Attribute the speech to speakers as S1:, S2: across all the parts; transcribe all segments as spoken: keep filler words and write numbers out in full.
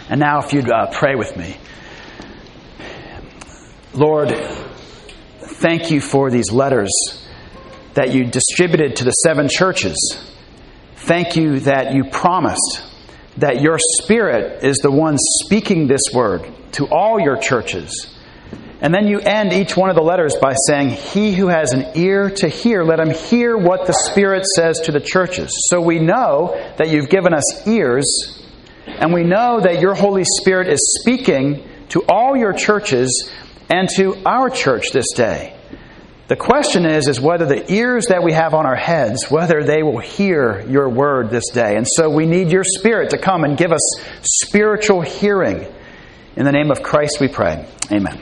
S1: And now if you'd uh, pray with me. Lord, thank you for these letters that you distributed to the seven churches. Thank you that you promised that your Spirit is the one speaking this word to all your churches. And then you end each one of the letters by saying, he who has an ear to hear, let him hear what the Spirit says to the churches. So we know that you've given us ears, and we know that your Holy Spirit is speaking to all your churches and to our church this day. The question is, is whether the ears that we have on our heads, whether they will hear your word this day. And so we need your Spirit to come and give us spiritual hearing. In the name of Christ we pray. Amen.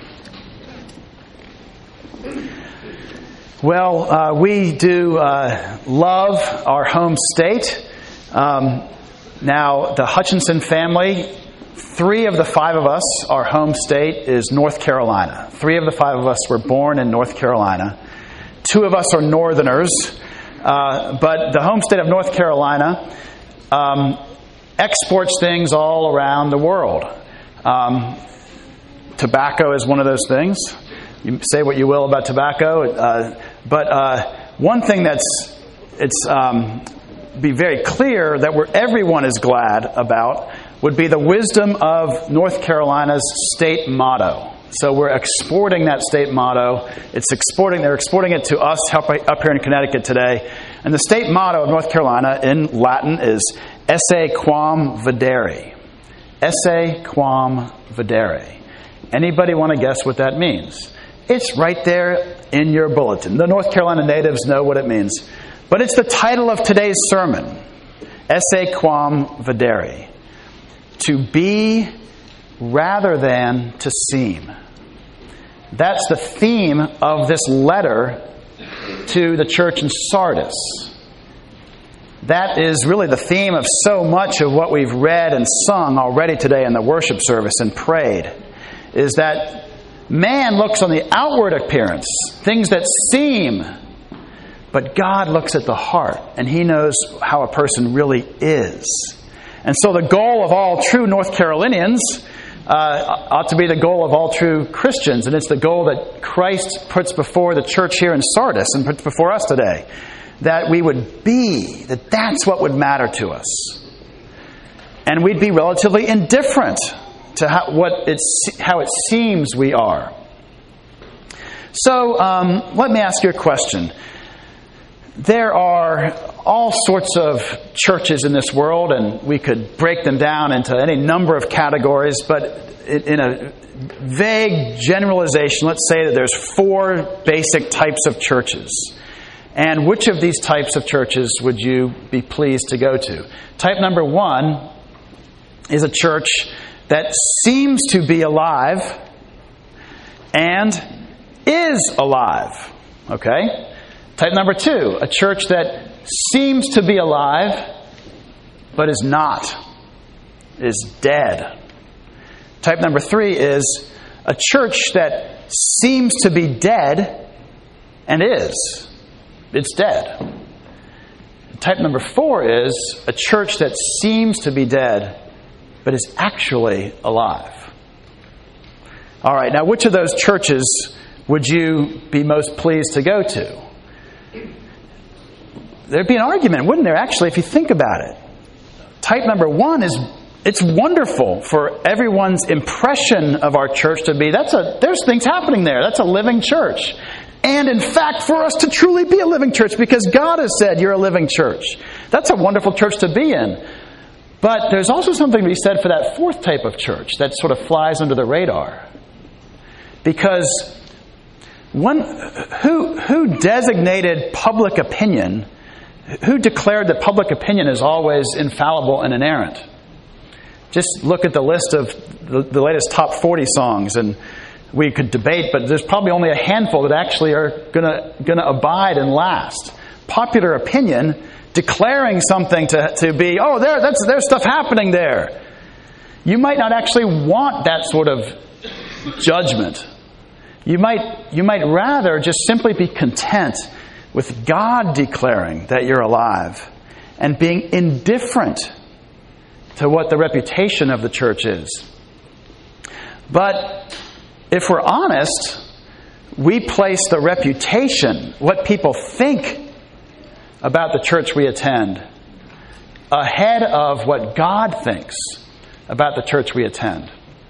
S1: Well, uh, we do uh, love our home state. Um, now, the Hutchinson family, three of the five of us, our home state is North Carolina. Three of the five of us were born in North Carolina. Two of us are Northerners. Uh, but the home state of North Carolina um, exports things all around the world. Um, tobacco is one of those things. You say what you will about tobacco. Uh, but uh, one thing that's, it's um, be very clear that we're, everyone is glad about would be the wisdom of North Carolina's state motto. So we're exporting that state motto. It's exporting. They're exporting it to us up here in Connecticut today. And the state motto of North Carolina in Latin is Esse quam videre. Esse quam videre. Anybody want to guess what that means? It's right there in your bulletin. The North Carolina natives know what it means. But it's the title of today's sermon. Esse quam videre. To be rather than to seem. That's the theme of this letter to the church in Sardis. That is really the theme of so much of what we've read and sung already today in the worship service and prayed, is that man looks on the outward appearance, things that seem, but God looks at the heart, and He knows how a person really is. And so the goal of all true North Carolinians uh, ought to be the goal of all true Christians, and it's the goal that Christ puts before the church here in Sardis and puts before us today, that we would be, that that's what would matter to us. And we'd be relatively indifferent to how, what it's, how it seems we are. So um, let me ask you a question. There are all sorts of churches in this world, and we could break them down into any number of categories, but in a vague generalization, let's say that there's four basic types of churches. And which of these types of churches would you be pleased to go to? Type number one is a church that seems to be alive and is alive. Okay? Type number two, a church that seems to be alive but is not, is dead. Type number three is a church that seems to be dead and is. It's dead. Type number four is a church that seems to be dead but is actually alive. All right, now which of those churches would you be most pleased to go to? There'd be an argument, wouldn't there, actually, if you think about it? Type number one is, it's wonderful for everyone's impression of our church to be, that's a, there's things happening there. That's a living church. And in fact, for us to truly be a living church, because God has said you're a living church. That's a wonderful church to be in. But there's also something to be said for that fourth type of church that sort of flies under the radar. Because one, who, who designated public opinion, who declared that public opinion is always infallible and inerrant? Just look at the list of the, the latest top forty songs, and we could debate, but there's probably only a handful that actually are going to going to abide and last. Popular opinion declaring something to, to be, oh, there, that's there's stuff happening there. You might not actually want that sort of judgment. You might you might rather just simply be content with God declaring that you're alive and being indifferent to what the reputation of the church is. But if we're honest, we place the reputation, what people think about the church we attend, ahead of what God thinks about the church we attend.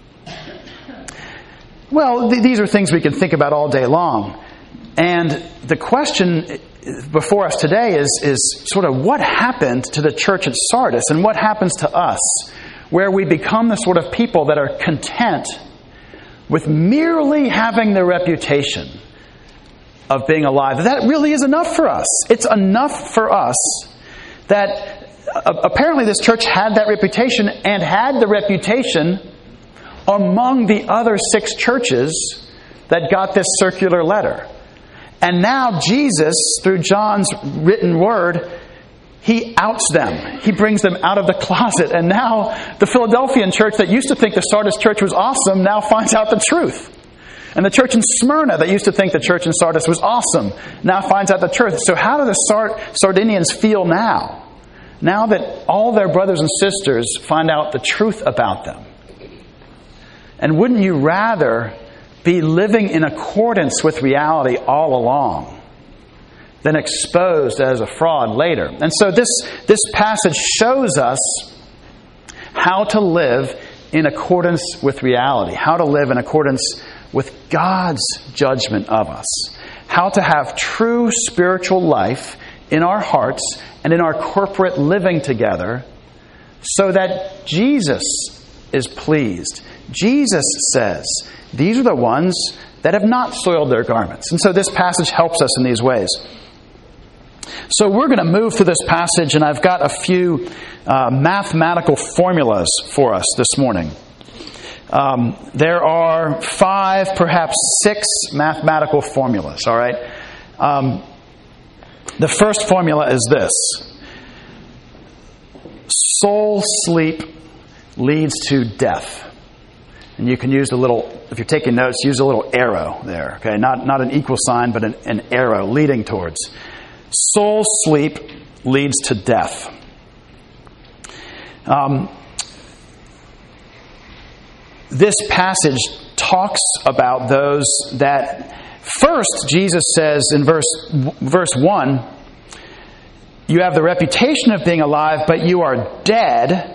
S1: Well, th- these are things we can think about all day long. And the question before us today is, is sort of what happened to the church at Sardis and what happens to us, where we become the sort of people that are content with merely having the reputation of being alive. That really is enough for us. It's enough for us that uh, apparently this church had that reputation and had the reputation among the other six churches that got this circular letter. And now Jesus, through John's written word, he outs them. He brings them out of the closet. And now the Philadelphian church that used to think the Sardis church was awesome now finds out the truth. And the church in Smyrna that used to think the church in Sardis was awesome now finds out the truth. So how do the Sard- Sardinians feel now? Now that all their brothers and sisters find out the truth about them. And wouldn't you rather be living in accordance with reality all along than exposed as a fraud later? And so this, this passage shows us how to live in accordance with reality, how to live in accordance with God's judgment of us, how to have true spiritual life in our hearts and in our corporate living together so that Jesus is pleased. Jesus says, these are the ones that have not soiled their garments. And so this passage helps us in these ways. So we're going to move through this passage, and I've got a few uh, mathematical formulas for us this morning. Um, there are five, perhaps six mathematical formulas, all right? Um, the first formula is this. Soul sleep leads to death. And you can use a little, if you're taking notes, use a little arrow there, okay? Not, not an equal sign, but an, an arrow leading towards. Soul sleep leads to death. Um, this passage talks about those that, first, Jesus says in verse, verse one, you have the reputation of being alive, but you are dead.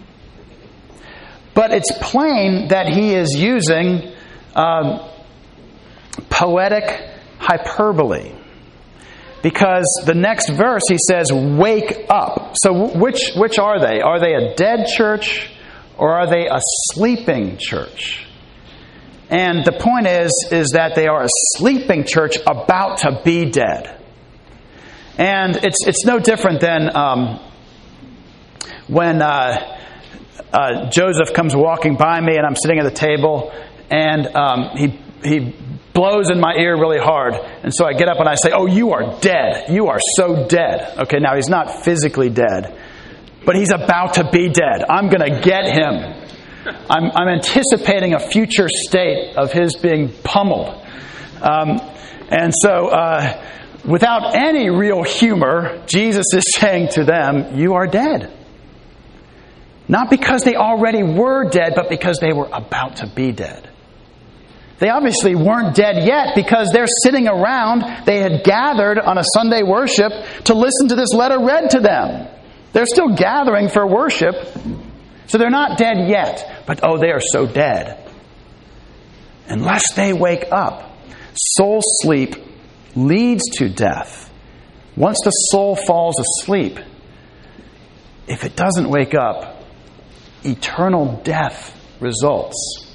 S1: But it's plain that he is using um, poetic hyperbole. Because the next verse he says, wake up. So which which are they? Are they a dead church or are they a sleeping church? And the point is, is that they are a sleeping church about to be dead. And it's it's no different than um, when... Uh, Uh, Joseph comes walking by me and I'm sitting at the table and um, he he blows in my ear really hard. And so I get up and I say, oh, you are dead. You are so dead. Okay, now he's not physically dead, but he's about to be dead. I'm going to get him. I'm, I'm anticipating a future state of his being pummeled. Um, and so uh, without any real humor, Jesus is saying to them, you are dead. Not because they already were dead, but because they were about to be dead. They obviously weren't dead yet because they're sitting around. They had gathered on a Sunday worship to listen to this letter read to them. They're still gathering for worship. So they're not dead yet. But oh, they are so dead. Unless they wake up. Soul sleep leads to death. Once the soul falls asleep, if it doesn't wake up, eternal death results.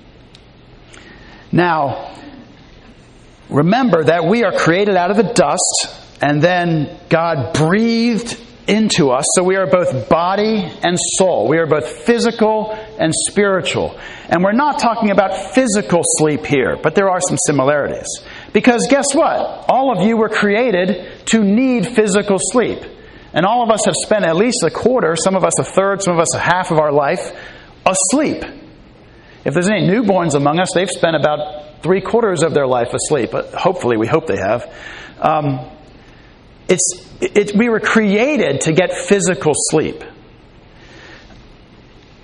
S1: Now, remember that we are created out of the dust, and then God breathed into us. So we are both body and soul. We are both physical and spiritual. And we're not talking about physical sleep here, but there are some similarities. Because guess what? All of you were created to need physical sleep. And all of us have spent at least a quarter, some of us a third, some of us a half of our life asleep. If there's any newborns among us, they've spent about three quarters of their life asleep. Hopefully, we hope they have. Um, it's it, we were created to get physical sleep.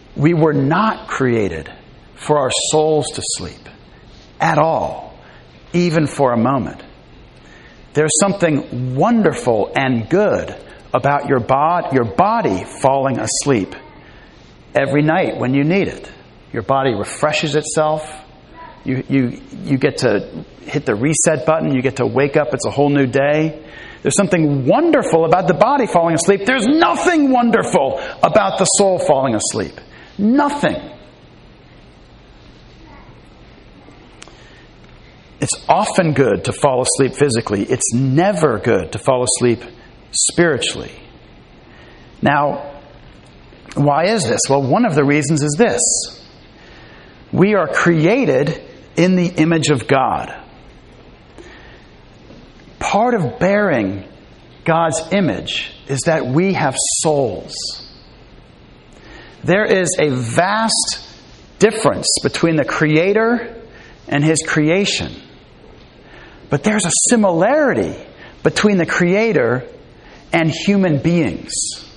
S1: We were not created for our souls to sleep at all, even for a moment. There's something wonderful and good about your bod- your body falling asleep every night when you need it. Your body refreshes itself. You, you, you get to hit the reset button. You get to wake up. It's a whole new day. There's something wonderful about the body falling asleep. There's nothing wonderful about the soul falling asleep. Nothing. It's often good to fall asleep physically. It's never good to fall asleep spiritually. Now, why is this? Well, one of the reasons is this. We are created in the image of God. Part of bearing God's image is that we have souls. There is a vast difference between the Creator and His creation. But there's a similarity between the Creator and human beings.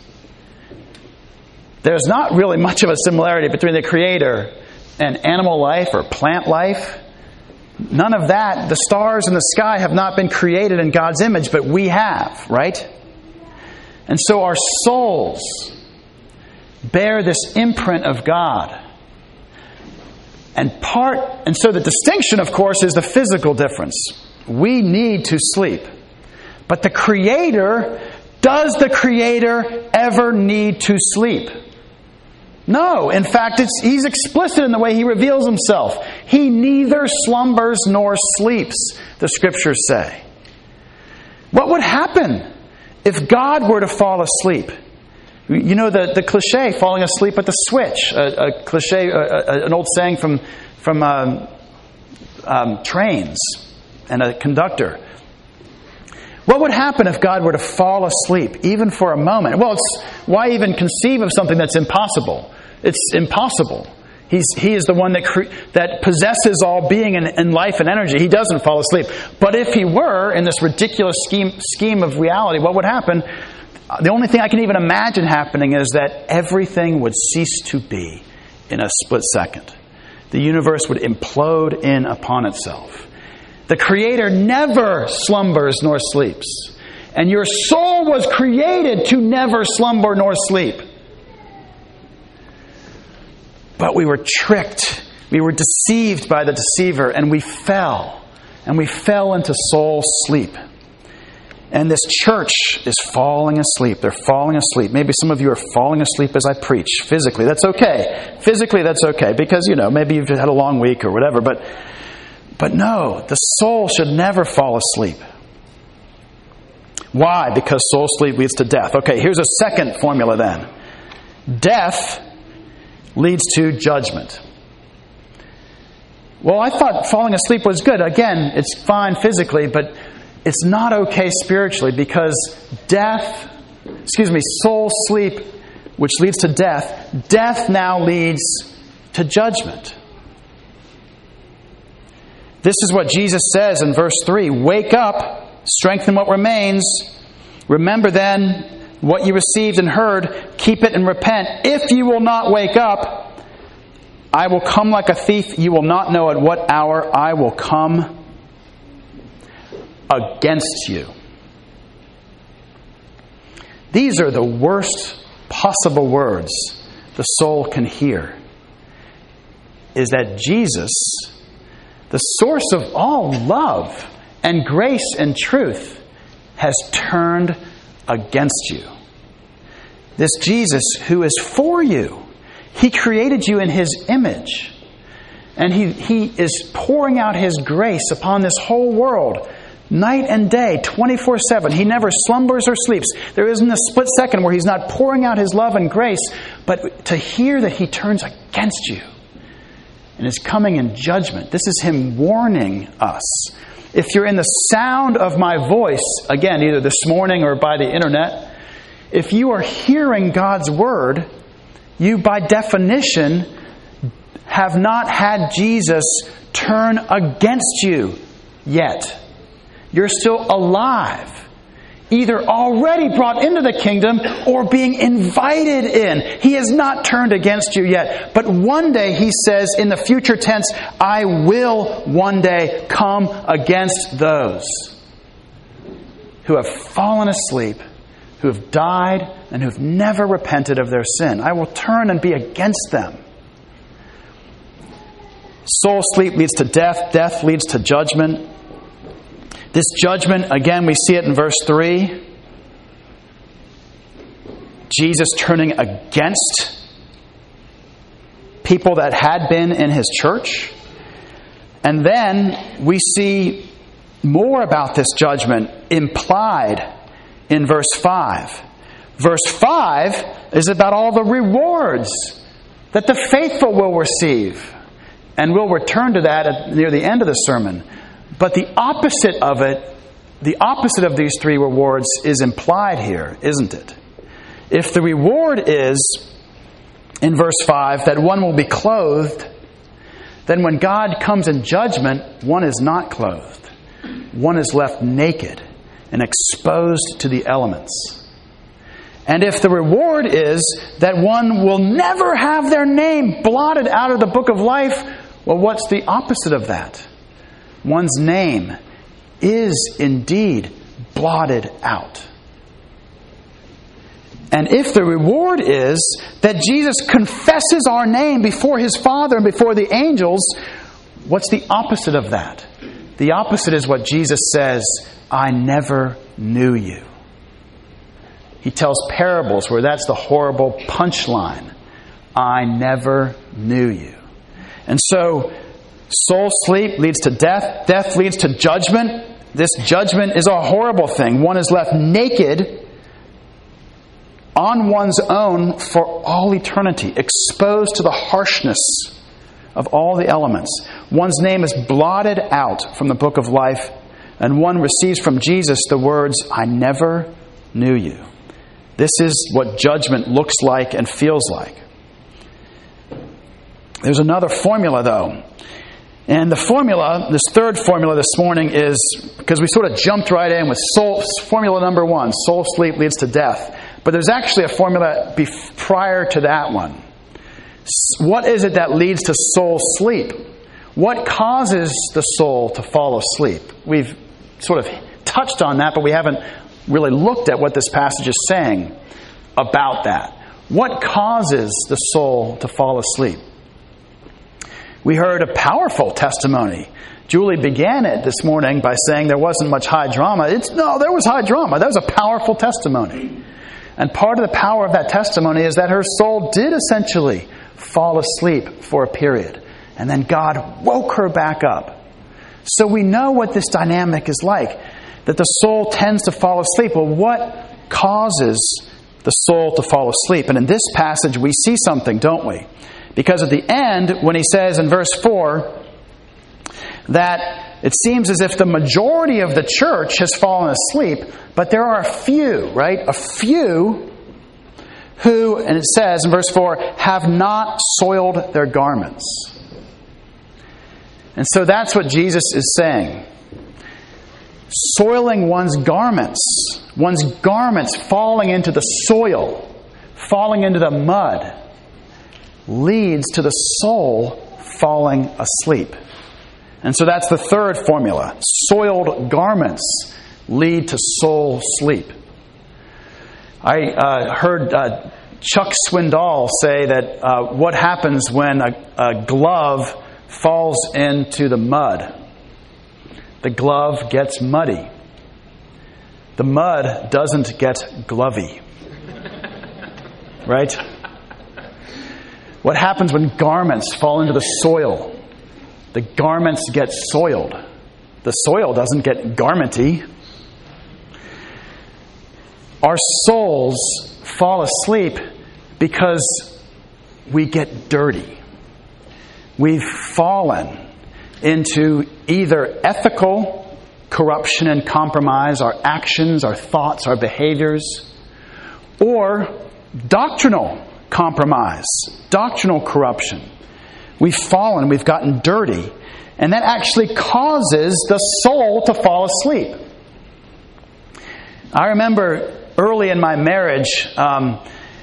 S1: There's not really much of a similarity between the Creator and animal life or plant life. None of that. The stars in the sky have not been created in God's image, but we have, right? And so our souls bear this imprint of God. And part, and so the distinction, of course, is the physical difference. We need to sleep. But the Creator, does the Creator ever need to sleep? No. In fact, it's, He's explicit in the way He reveals Himself. He neither slumbers nor sleeps, the Scriptures say. What would happen if God were to fall asleep? You know the, the cliche, falling asleep at the switch. A, a cliche, a, a, an old saying from, from um, um, trains and a conductor. What would happen if God were to fall asleep, even for a moment? Well, it's, why even conceive of something that's impossible? It's impossible. He's, he is the one that cre- that possesses all being and, and life and energy. He doesn't fall asleep. But if He were, in this ridiculous scheme, scheme of reality, what would happen? The only thing I can even imagine happening is that everything would cease to be in a split second. The universe would implode in upon itself. The Creator never slumbers nor sleeps. And your soul was created to never slumber nor sleep. But we were tricked. We were deceived by the deceiver, and we fell. And we fell into soul sleep. And this church is falling asleep. They're falling asleep. Maybe some of you are falling asleep as I preach. Physically, that's okay. Physically, that's okay. Because, you know, maybe you've had a long week or whatever. But, but no, the soul should never fall asleep. Why? Because soul sleep leads to death. Okay, here's a second formula then. Death leads to judgment. Well, I thought falling asleep was good. Again, it's fine physically, but it's not okay spiritually, because death, excuse me, soul sleep, which leads to death, death now leads to judgment. This is what Jesus says in verse three. Wake up, strengthen what remains. Remember then what you received and heard, keep it and repent. If you will not wake up, I will come like a thief. You will not know at what hour I will come against you. These are the worst possible words the soul can hear. Is that Jesus, the source of all love and grace and truth, has turned against you. This Jesus who is for you. He created you in His image. And He, he is pouring out His grace upon this whole world. Night and day, twenty-four seven. He never slumbers or sleeps. There isn't a split second where He's not pouring out His love and grace. But to hear that He turns against you and is coming in judgment, this is Him warning us. If you're in the sound of my voice, again, either this morning or by the internet, if you are hearing God's word, you by definition have not had Jesus turn against you yet. You're still alive either already brought into the kingdom or being invited in. He has not turned against you yet. But one day, he says in the future tense, I will one day come against those who have fallen asleep, who have died, and who have never repented of their sin. I will turn and be against them. Soul sleep leads to death. Death leads to judgment. This judgment, again, we see it in verse three. Jesus turning against people that had been in his church. And then we see more about this judgment implied in verse five. Verse five is about all the rewards that the faithful will receive. And we'll return to that at, near the end of the sermon. But the opposite of it, the opposite of these three rewards is implied here, isn't it? If the reward is, in verse five, that one will be clothed, then when God comes in judgment, one is not clothed. One is left naked and exposed to the elements. And if the reward is that one will never have their name blotted out of the book of life, well, what's the opposite of that? One's name is indeed blotted out. And if the reward is that Jesus confesses our name before his Father and before the angels, what's the opposite of that? The opposite is what Jesus says, I never knew you. He tells parables where that's the horrible punchline. I never knew you. And so, soul sleep leads to death. Death leads to judgment. This judgment is a horrible thing. One is left naked on one's own for all eternity, exposed to the harshness of all the elements. One's name is blotted out from the book of life, and one receives from Jesus the words, I never knew you. This is what judgment looks like and feels like. There's another formula, though. And the formula, this third formula this morning is, because we sort of jumped right in with soul, formula number one, soul sleep leads to death. But there's actually a formula bef- prior to that one. What is it that leads to soul sleep? What causes the soul to fall asleep? We've sort of touched on that, but we haven't really looked at what this passage is saying about that. What causes the soul to fall asleep? We heard a powerful testimony. Julie began it this morning by saying there wasn't much high drama. It's no, there was high drama. That was a powerful testimony. And part of the power of that testimony is that her soul did essentially fall asleep for a period. And then God woke her back up. So we know what this dynamic is like, that the soul tends to fall asleep. Well, what causes the soul to fall asleep? And in this passage, we see something, don't we? Because at the end, when he says in verse four that it seems as if the majority of the church has fallen asleep, but there are a few, right? A few who, and it says in verse four, have not soiled their garments. And so that's what Jesus is saying. Soiling one's garments, one's garments falling into the soil, falling into the mud, leads to the soul falling asleep. And so that's the third formula. Soiled garments lead to soul sleep. I uh, heard uh, Chuck Swindoll say that uh, what happens when a, a glove falls into the mud? The glove gets muddy. The mud doesn't get glovey. Right? What happens when garments fall into the soil? The garments get soiled. The soil doesn't get garmenty. Our souls fall asleep because we get dirty. We've fallen into either ethical corruption and compromise, our actions, our thoughts, our behaviors, or doctrinal compromise, doctrinal corruption. We've fallen, we've gotten dirty, and that actually causes the soul to fall asleep. I remember early in my marriage, um,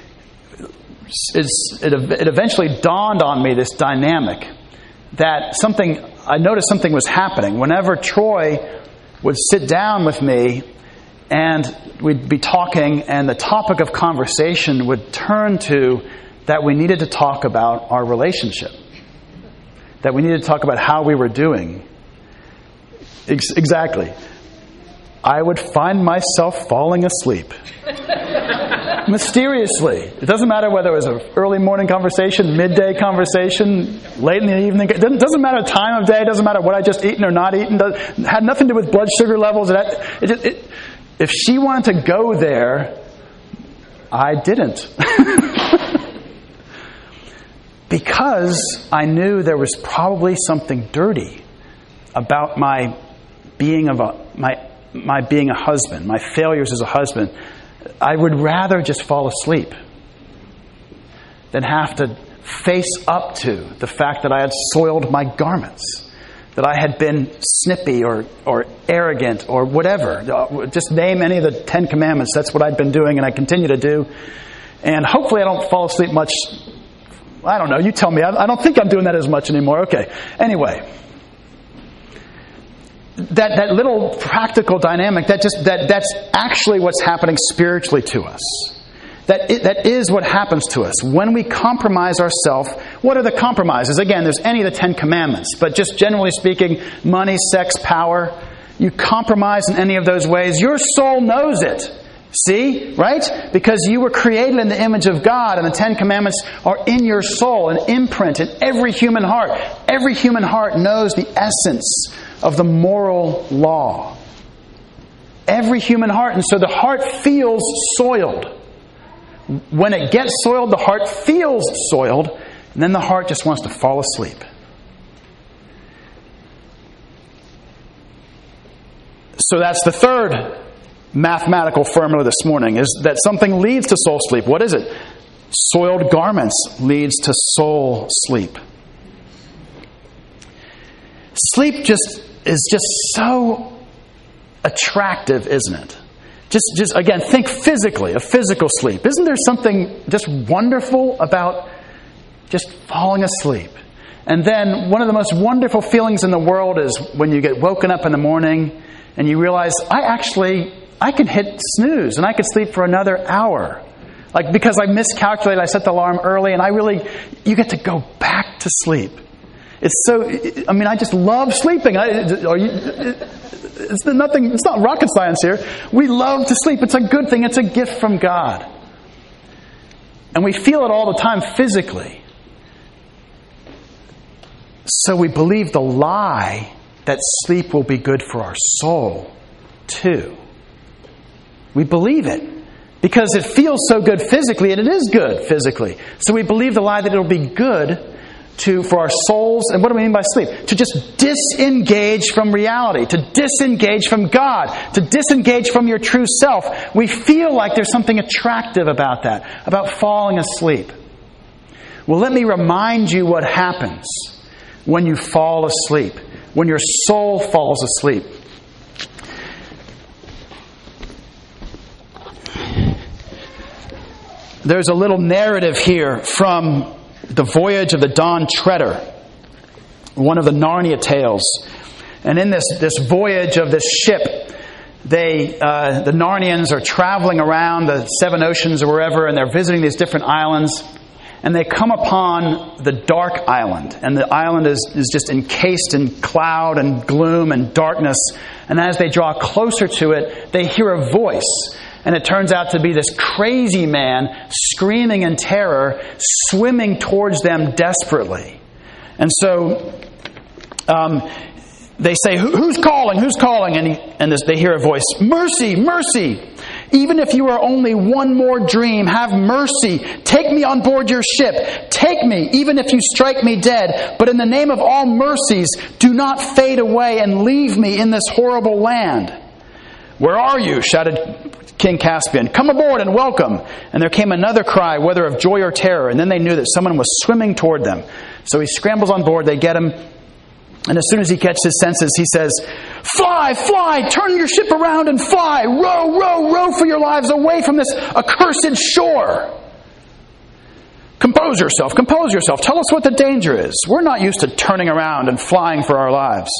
S1: it's, it, it eventually dawned on me, this dynamic, that something, I noticed something was happening. Whenever Troy would sit down with me and we'd be talking, and the topic of conversation would turn to that we needed to talk about our relationship, that we needed to talk about how we were doing. Ex- exactly. I would find myself falling asleep. Mysteriously. It doesn't matter whether it was an early morning conversation, midday conversation, late in the evening. It doesn't, doesn't matter time of day. It doesn't matter what I just eaten or not eaten. It had nothing to do with blood sugar levels. It, it, it, if she wanted to go there, I didn't. Because I knew there was probably something dirty about my being of a my my being a husband, my failures as a husband. I would rather just fall asleep than have to face up to the fact that I had soiled my garments, that I had been snippy or, or arrogant or whatever. Just name any of the Ten Commandments. That's what I'd been doing and I continue to do. And hopefully I don't fall asleep much. I don't know. You tell me. I, I don't think I'm doing that as much anymore. Okay. Anyway. That that little practical dynamic, that just that that's actually what's happening spiritually to us. That it, that is what happens to us when we compromise ourselves. What are the compromises? Again, there's any of the Ten Commandments, but just generally speaking, money, sex, power. You compromise in any of those ways, your soul knows it. See, right? Because you were created in the image of God, and the Ten Commandments are in your soul, an imprint in every human heart. Every human heart knows the essence of the moral law. Every human heart. And so the heart feels soiled. When it gets soiled, the heart feels soiled, and then the heart just wants to fall asleep. So that's the third mathematical formula this morning, is that something leads to soul sleep. What is it? Soiled garments leads to soul sleep. Sleep just is just so attractive, isn't it? Just, just again, think physically, a physical sleep. Isn't there something just wonderful about just falling asleep? And then one of the most wonderful feelings in the world is when you get woken up in the morning and you realize, I actually, I can hit snooze and I could sleep for another hour. Like, because I miscalculated, I set the alarm early, and I really, you get to go back to sleep. It's so, I mean, I just love sleeping. I, are you, it's nothing, it's not rocket science here. We love to sleep. It's a good thing. It's a gift from God. And we feel it all the time physically. So we believe the lie that sleep will be good for our soul, too. We believe it because it feels so good physically, and it is good physically. So we believe the lie that it'll be good to for our souls. And what do we mean by sleep? To just disengage from reality, to disengage from God, to disengage from your true self. We feel like there's something attractive about that, about falling asleep. Well, let me remind you what happens when you fall asleep, when your soul falls asleep. There's a little narrative here from The Voyage of the Dawn Treader, one of the Narnia tales. And in this, this voyage of this ship, they uh, the Narnians are traveling around the seven oceans or wherever, and they're visiting these different islands. And they come upon the dark island. And the island is, is just encased in cloud and gloom and darkness. And as they draw closer to it, they hear a voice. And it turns out to be this crazy man screaming in terror, swimming towards them desperately. And so um, they say, "Who's calling? Who's calling?" And, he, and this, they hear a voice, "Mercy, mercy! Even if you are only one more dream, have mercy. Take me on board your ship. Take me, even if you strike me dead. But in the name of all mercies, do not fade away and leave me in this horrible land." "Where are you?" shouted King Caspian. "Come aboard and welcome." And there came another cry, whether of joy or terror. And then they knew that someone was swimming toward them. So he scrambles on board. They get him. And as soon as he gets his senses, he says, "Fly, fly, turn your ship around and fly. Row, row, row for your lives away from this accursed shore. Compose yourself, compose yourself. Tell us what the danger is. We're not used to turning around and flying for our lives."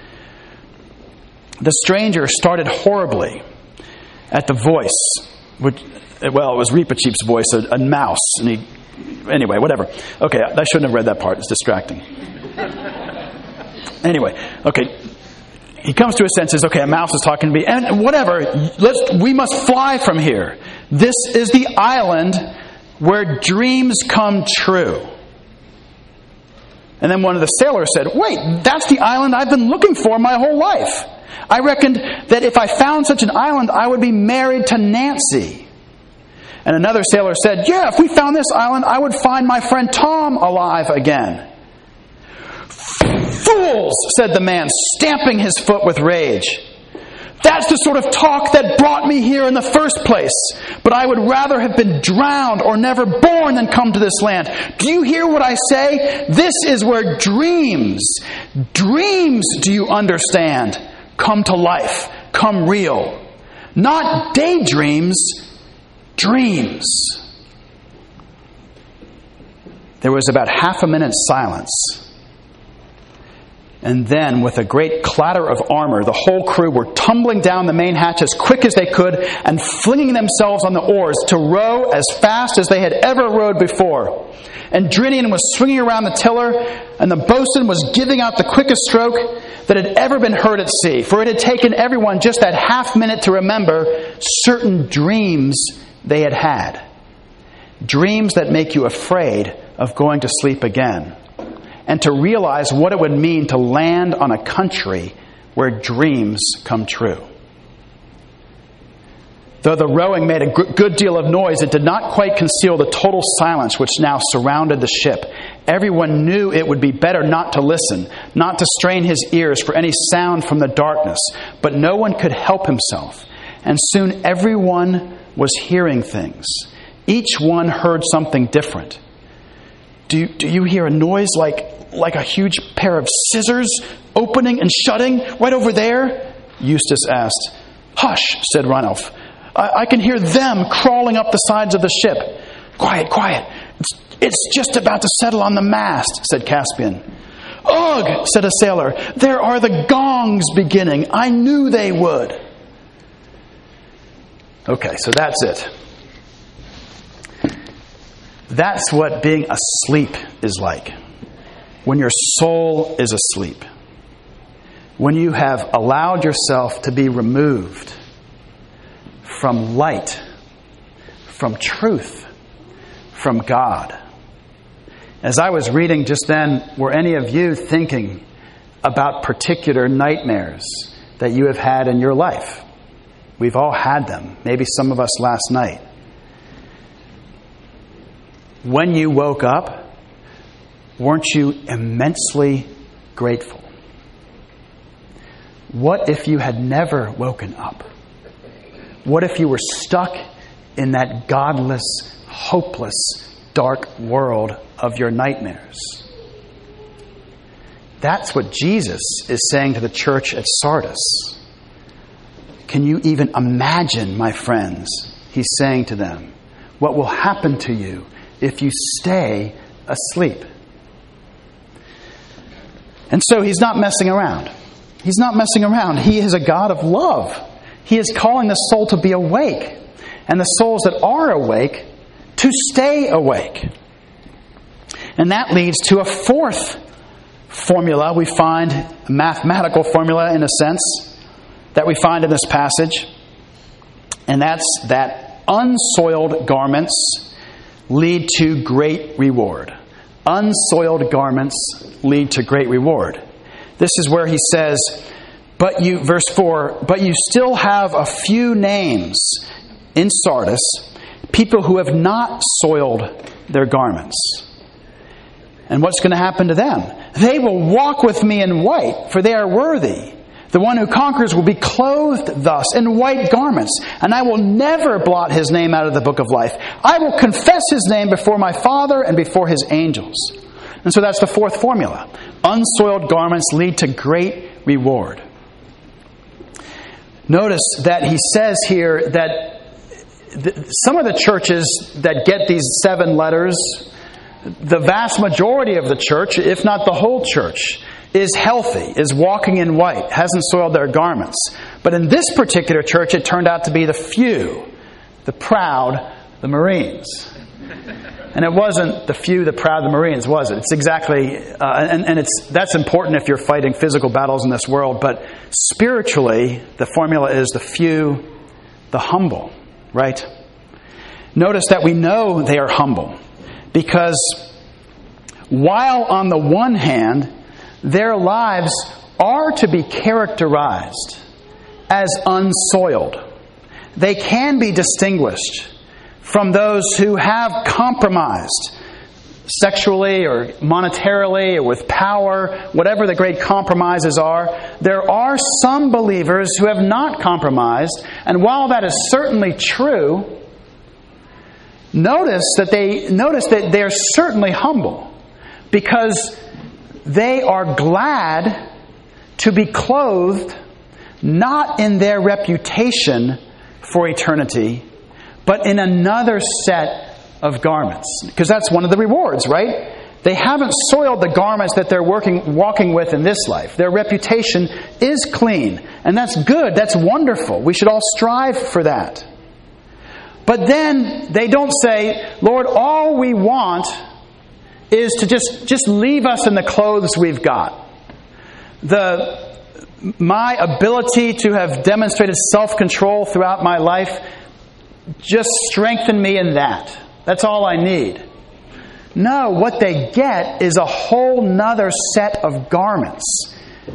S1: The stranger started horribly at the voice, which, well, it was Reepicheep's voice, a, a mouse. And he, anyway, whatever. Okay, I shouldn't have read that part. It's distracting. Anyway, okay, he comes to his senses. Okay, a mouse is talking to me, and whatever. Let's. We must fly from here. This is the island where dreams come true. And then one of the sailors said, "Wait, that's the island I've been looking for my whole life. I reckoned that if I found such an island, I would be married to Nancy." And another sailor said, "Yeah, if we found this island, I would find my friend Tom alive again." "Fools," said the man, stamping his foot with rage. "That's the sort of talk that brought me here in the first place. But I would rather have been drowned or never born than come to this land. Do you hear what I say? This is where dreams, dreams, do you understand, come to life, come real. Not daydreams, dreams." There was about half a minute's silence. And then, with a great clatter of armor, the whole crew were tumbling down the main hatch as quick as they could and flinging themselves on the oars to row as fast as they had ever rowed before. And Drinian was swinging around the tiller, and the boatswain was giving out the quickest stroke that had ever been heard at sea. For it had taken everyone just that half minute to remember certain dreams they had had. Dreams that make you afraid of going to sleep again. And to realize what it would mean to land on a country where dreams come true. Though the rowing made a good deal of noise, it did not quite conceal the total silence which now surrounded the ship. Everyone knew it would be better not to listen, not to strain his ears for any sound from the darkness, but no one could help himself. And soon everyone was hearing things. Each one heard something different. Do you, do you hear a noise like, like a huge pair of scissors opening and shutting right over there? Eustace asked. "Hush," said Ranulph. I, I can hear them crawling up the sides of the ship." "Quiet, quiet. It's, it's just about to settle on the mast," said Caspian. "Ugh," said a sailor. "There are the gongs beginning. I knew they would." Okay, so that's it. That's what being asleep is like. When your soul is asleep. When you have allowed yourself to be removed from light, from truth, from God. As I was reading just then, were any of you thinking about particular nightmares that you have had in your life? We've all had them. Maybe some of us last night. When you woke up, weren't you immensely grateful? What if you had never woken up? What if you were stuck in that godless, hopeless, dark world of your nightmares? That's what Jesus is saying to the church at Sardis. Can you even imagine, my friends, he's saying to them, what will happen to you if you stay asleep? And so he's not messing around. He's not messing around. He is a God of love. He is calling the soul to be awake, and the souls that are awake to stay awake. And that leads to a fourth formula we find, a mathematical formula in a sense, that we find in this passage. And that's that unsoiled garments lead to great reward. Unsoiled garments lead to great reward. This is where he says, but you, verse four, but you still have a few names in Sardis, people who have not soiled their garments. And what's going to happen to them? They will walk with me in white, for they are worthy. The one who conquers will be clothed thus in white garments, and I will never blot his name out of the book of life. I will confess his name before my Father and before his angels. And so that's the fourth formula. Unsoiled garments lead to great reward. Notice that he says here that some of the churches that get these seven letters, the vast majority of the church, if not the whole church, is healthy, is walking in white, hasn't soiled their garments. But in this particular church, it turned out to be the few, the proud, the Marines. And it wasn't the few, the proud, the Marines, was it? It's exactly, uh, and, and it's that's important if you're fighting physical battles in this world. But spiritually, the formula is the few, the humble, right? Notice that we know they are humble because while on the one hand, their lives are to be characterized as unsoiled, they can be distinguished from those who have compromised sexually or monetarily or with power, whatever the great compromises are. There are some believers who have not compromised, and while that is certainly true, notice that they notice that they're certainly humble because they are glad to be clothed not in their reputation for eternity, but in another set of garments. Because that's one of the rewards, right? They haven't soiled the garments that they're working, walking with in this life. Their reputation is clean. And that's good. That's wonderful. We should all strive for that. But then they don't say, Lord, all we want is to just, just leave us in the clothes we've got. The, my ability to have demonstrated self-control throughout my life, just strengthen me in that. That's all I need. No, what they get is a whole nother set of garments.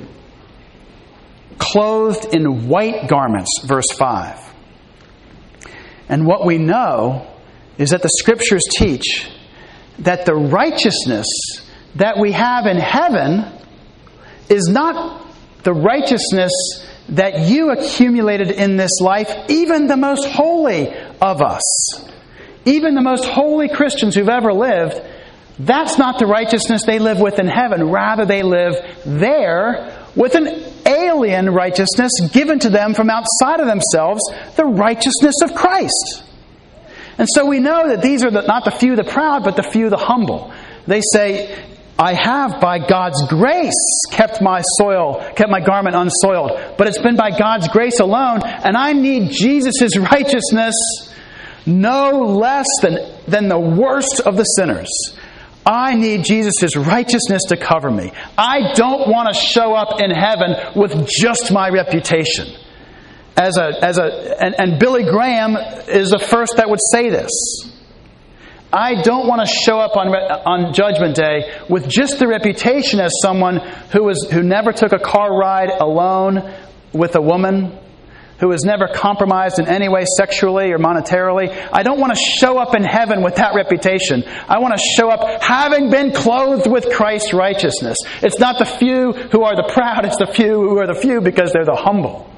S1: Clothed in white garments, verse five. And what we know is that the Scriptures teach that the righteousness that we have in heaven is not the righteousness that you accumulated in this life, even the most holy of us, even the most holy Christians who've ever lived, that's not the righteousness they live with in heaven. Rather, they live there with an alien righteousness given to them from outside of themselves, the righteousness of Christ. And so we know that these are the, not the few the proud, but the few the humble. They say, I have, by God's grace, kept my soil, kept my garment unsoiled. But it's been by God's grace alone, and I need Jesus' righteousness no less than, than the worst of the sinners. I need Jesus' righteousness to cover me. I don't want to show up in heaven with just my reputation. As a, as a, and, and Billy Graham is the first that would say this. I don't want to show up on on Judgment Day with just the reputation as someone who was who never took a car ride alone with a woman, who was never compromised in any way sexually or monetarily. I don't want to show up in heaven with that reputation. I want to show up having been clothed with Christ's righteousness. It's not the few who are the proud, it's the few who are the few because they're the humble.